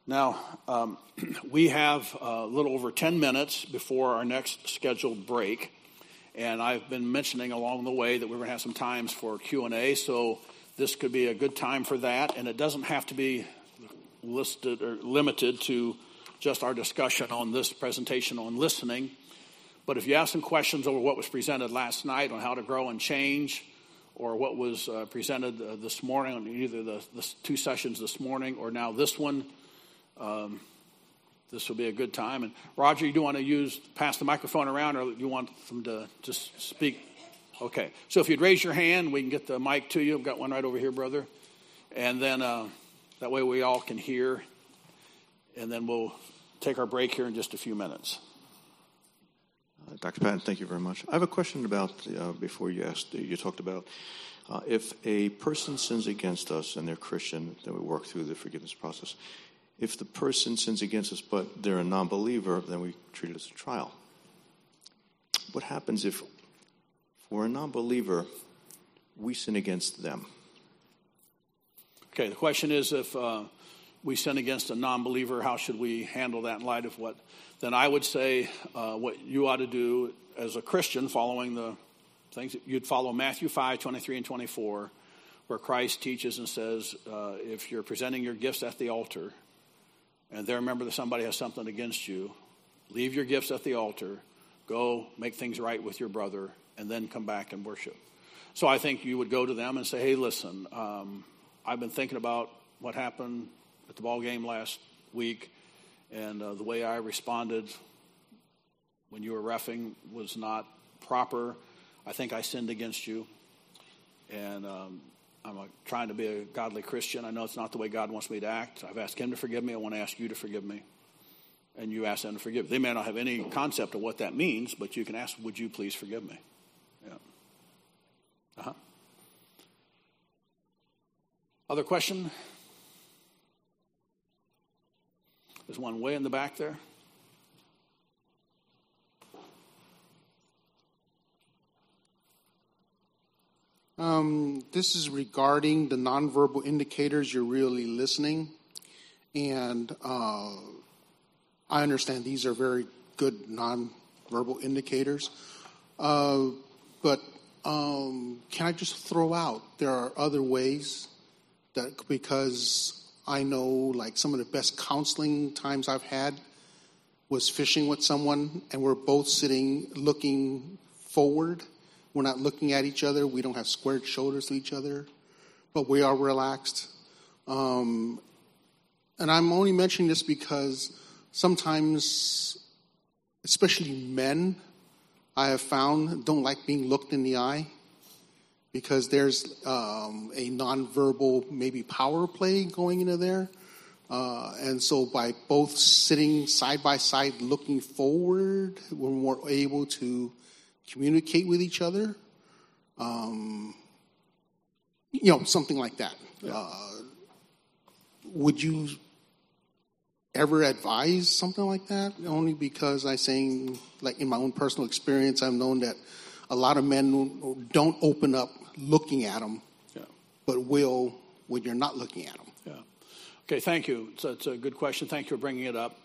Now, we have a little over 10 minutes before our next scheduled break, and I've been mentioning along the way that we're going to have some times for Q&A, so this could be a good time for that, and it doesn't have to be listed or limited to just our discussion on this presentation on listening. But if you have some questions over what was presented last night on how to grow and change, or what was presented this morning on either the two sessions this morning or now this one, this will be a good time. And Roger, you do want to pass the microphone around, or you want them to just speak? Okay. So if you'd raise your hand, we can get the mic to you. I've got one right over here, brother. And then that way we all can hear. And then we'll take our break here in just a few minutes. Dr. Patton, thank you very much. I have a question about, before you asked, you talked about if a person sins against us and they're Christian, then we work through the forgiveness process. If the person sins against us but they're a non-believer, then we treat it as a trial. What happens if, for a non-believer, we sin against them? Okay, the question is if we sin against a non-believer, how should we handle that in light of what? Then I would say what you ought to do as a Christian, following the things, you'd follow Matthew 5, 23 and 24, where Christ teaches and says, if you're presenting your gifts at the altar, and there remember that somebody has something against you, leave your gifts at the altar, go make things right with your brother, and then come back and worship. So I think you would go to them and say, hey, listen, I've been thinking about what happened at the ball game last week, and the way I responded when you were reffing was not proper. I think I sinned against you, and I'm trying to be a godly Christian. I know it's not the way God wants me to act. I've asked him to forgive me. I want to ask you to forgive me. And you ask them to forgive. They may not have any concept of what that means, but you can ask, would you please forgive me? Yeah. Other question? There's one way in the back there. This is regarding the nonverbal indicators you're really listening. And I understand these are very good nonverbal indicators. But can I just throw out there are other ways that, because I know like some of the best counseling times I've had was fishing with someone and we're both sitting looking forward. We're not looking at each other. We don't have squared shoulders to each other, but we are relaxed. And I'm only mentioning this because sometimes, especially men, I have found don't like being looked in the eye because there's a nonverbal maybe power play going into there. And so by both sitting side by side looking forward, we're more able to communicate with each other, something like that. Yeah. Would you ever advise something like that? Only because I'm saying, like in my own personal experience, I've known that a lot of men don't open up looking at them, but will when you're not looking at them. Yeah. Okay, thank you. So it's a good question. Thank you for bringing it up.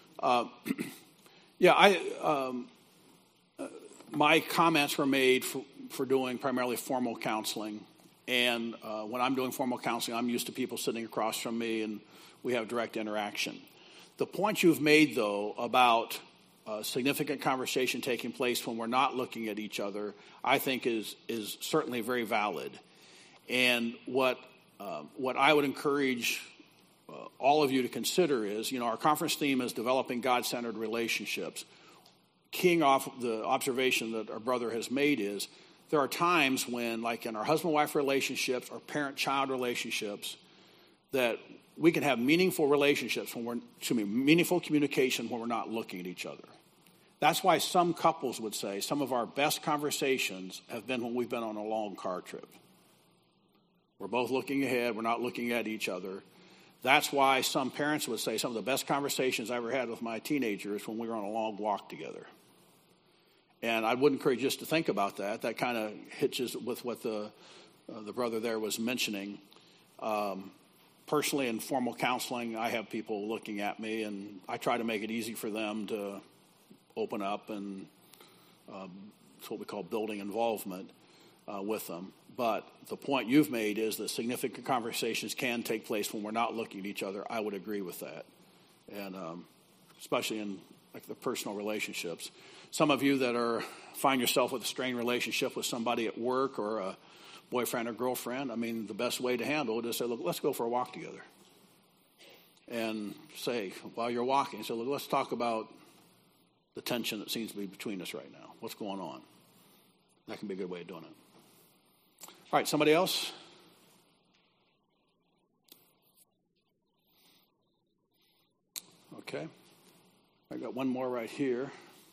My comments were made for doing primarily formal counseling. And when I'm doing formal counseling, I'm used to people sitting across from me and we have direct interaction. The point you've made, though, about significant conversation taking place when we're not looking at each other, I think is certainly very valid. And what I would encourage all of you to consider is, our conference theme is developing God-centered relationships. Keying off the observation that our brother has made is there are times when, like in our husband-wife relationships or parent-child relationships, that we can have meaningful relationships meaningful communication when we're not looking at each other. That's why some couples would say some of our best conversations have been when we've been on a long car trip. We're both looking ahead. We're not looking at each other. That's why some parents would say some of the best conversations I ever had with my teenagers when we were on a long walk together. And I would encourage you just to think about that. That kind of hitches with what the brother there was mentioning. Part personally, in formal counseling, I have people looking at me, and I try to make it easy for them to open up, and it's what we call building involvement with them. But the point you've made is that significant conversations can take place when we're not looking at each other. I would agree with that, and especially in like the personal relationships. Some of you that find yourself with a strained relationship with somebody at work or a boyfriend or girlfriend, I mean, the best way to handle it is say, look, let's go for a walk together. And say, while you're walking, say, look, let's talk about the tension that seems to be between us right now. What's going on? That can be a good way of doing it. All right, somebody else? Okay. I got one more right here.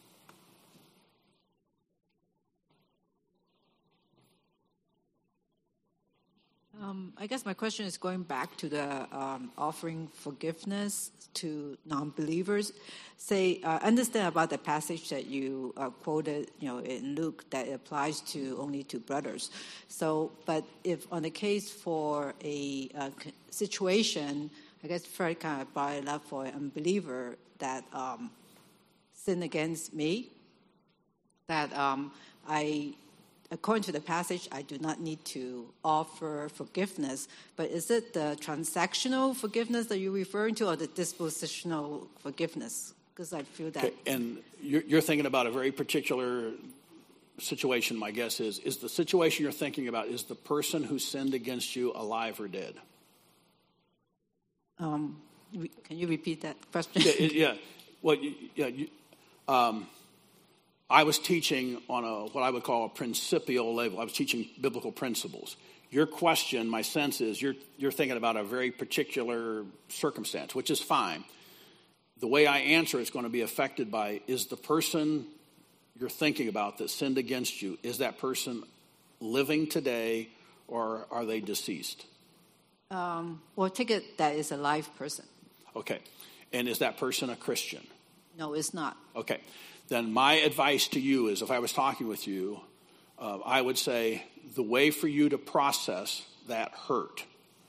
I guess my question is going back to the offering forgiveness to non-believers. Say, understand about the passage that you quoted, in Luke, that applies only to brothers. So, but if on the case for a situation, I guess Fred kind of brought it up for an unbeliever that sinned against me, that according to the passage, I do not need to offer forgiveness. But is it the transactional forgiveness that you're referring to, or the dispositional forgiveness? Because I feel that. Okay. And you're thinking about a very particular situation, my guess is the situation you're thinking about, is the person who sinned against you alive or dead? Can you repeat that question? Yeah. Well, I was teaching on what I would call a principial level. I was teaching biblical principles. Your question, my sense is, you're thinking about a very particular circumstance, which is fine. The way I answer is going to be affected by, is the person you're thinking about that sinned against you, is that person living today, or are they deceased? Well, take it that is a live person. Okay. And is that person a Christian? No, it's not. Okay. Then my advice to you is, if I was talking with you, I would say the way for you to process that hurt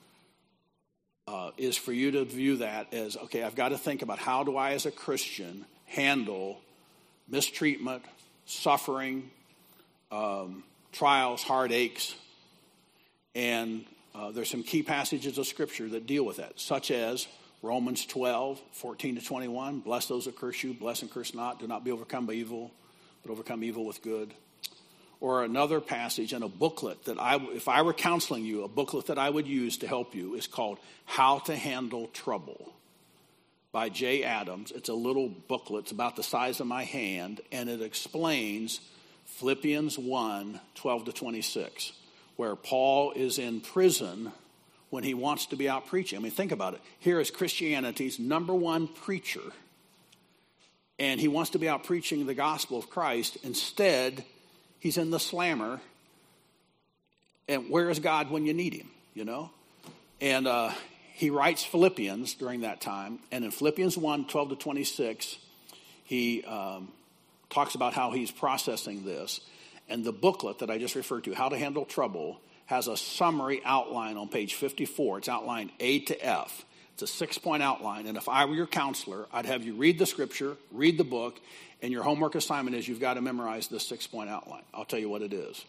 is for you to view that as, okay, I've got to think about how do I as a Christian handle mistreatment, suffering, trials, heartaches, and there's some key passages of Scripture that deal with that, such as Romans 12, 14 to 21, bless those that curse you, bless and curse not, do not be overcome by evil, but overcome evil with good. Or another passage in a booklet that if I were counseling you, a booklet that I would use to help you is called How to Handle Trouble by Jay Adams. It's a little booklet. It's about the size of my hand, and it explains Philippians 1, 12 to 26, where Paul is in prison when he wants to be out preaching. I mean, think about it. Here is Christianity's number one preacher, and he wants to be out preaching the gospel of Christ. Instead, he's in the slammer, and where is God when you need him, And he writes Philippians during that time, and in Philippians 1, 12 to 26, he talks about how he's processing this. And the booklet that I just referred to, How to Handle Trouble, has a summary outline on page 54. It's outlined A to F. It's a 6-point outline. And if I were your counselor, I'd have you read the Scripture, read the book, and your homework assignment is you've got to memorize this 6-point outline. I'll tell you what it is.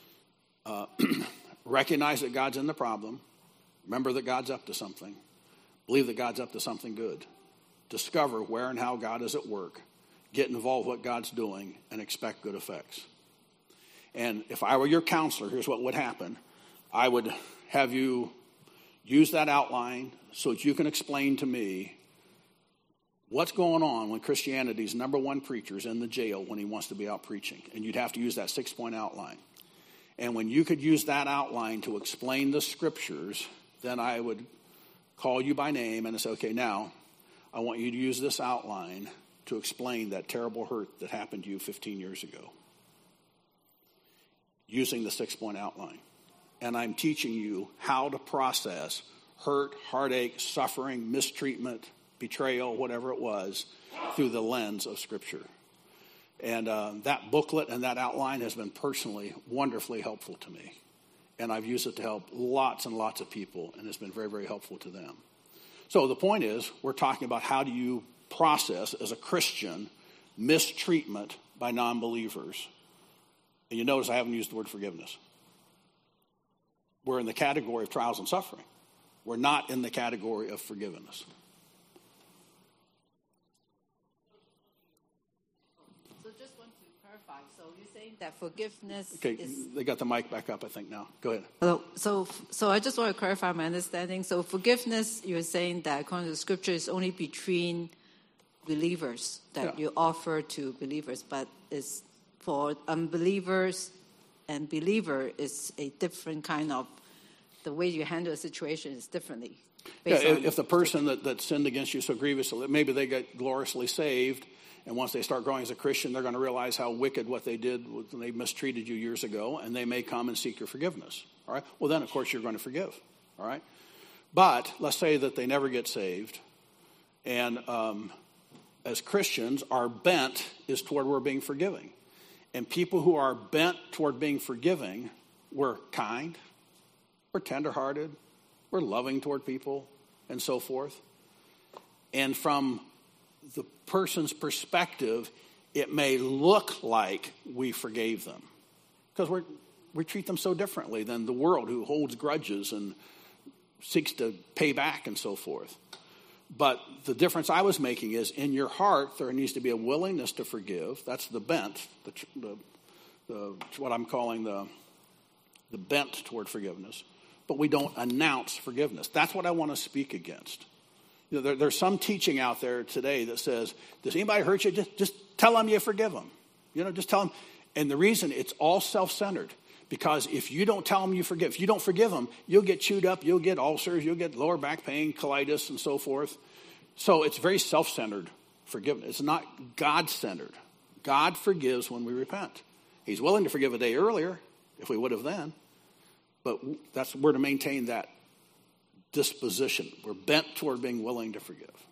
Recognize that God's in the problem. Remember that God's up to something. Believe that God's up to something good. Discover where and how God is at work. Get involved with what God's doing and expect good effects. And if I were your counselor, here's what would happen. I would have you use that outline so that you can explain to me what's going on when Christianity's number one preacher is in the jail when he wants to be out preaching. And you'd have to use that 6-point outline. And when you could use that outline to explain the Scriptures, then I would call you by name and say, okay, now I want you to use this outline to explain that terrible hurt that happened to you 15 years ago, using the 6-point outline. And I'm teaching you how to process hurt, heartache, suffering, mistreatment, betrayal, whatever it was, through the lens of Scripture. And that booklet and that outline has been personally wonderfully helpful to me. and I've used it to help lots and lots of people, and it's been very, very helpful to them. So the point is, we're talking about how do you process, as a Christian, mistreatment by non-believers. And you notice I haven't used the word forgiveness. We're in the category of trials and suffering. We're not in the category of forgiveness. So just want to clarify. So you're saying that forgiveness Okay, is... they got the mic back up, I think, now. Go ahead. So I just want to clarify my understanding. So forgiveness, you're saying that according to the scripture, is only between believers that you offer to believers, but it's for unbelievers and believer is a different kind of, the way you handle a situation is differently. If the person that sinned against you so grievously, maybe they get gloriously saved, and once they start growing as a Christian, they're going to realize how wicked what they did when they mistreated you years ago, and they may come and seek your forgiveness. All right? Well, then, of course, you're going to forgive. All right? But let's say that they never get saved, and as Christians, our bent is toward we're being forgiving. And people who are bent toward being forgiving, we're kind, we're tenderhearted, we're loving toward people, and so forth. And from the person's perspective, it may look like we forgave them, because we treat them so differently than the world, who holds grudges and seeks to pay back and so forth. But the difference I was making is, in your heart, there needs to be a willingness to forgive. That's the bent, what I'm calling the bent toward forgiveness. But we don't announce forgiveness. That's what I want to speak against. You know, there's some teaching out there today that says, does anybody hurt you? Just tell them you forgive them. You know, just tell them. And the reason, it's all self-centered. Because if you don't tell them you forgive, if you don't forgive them, you'll get chewed up, you'll get ulcers, you'll get lower back pain, colitis, and so forth. So it's very self-centered forgiveness. It's not God-centered. God forgives when we repent. He's willing to forgive a day earlier, if we would have then. But we're to maintain that disposition. We're bent toward being willing to forgive.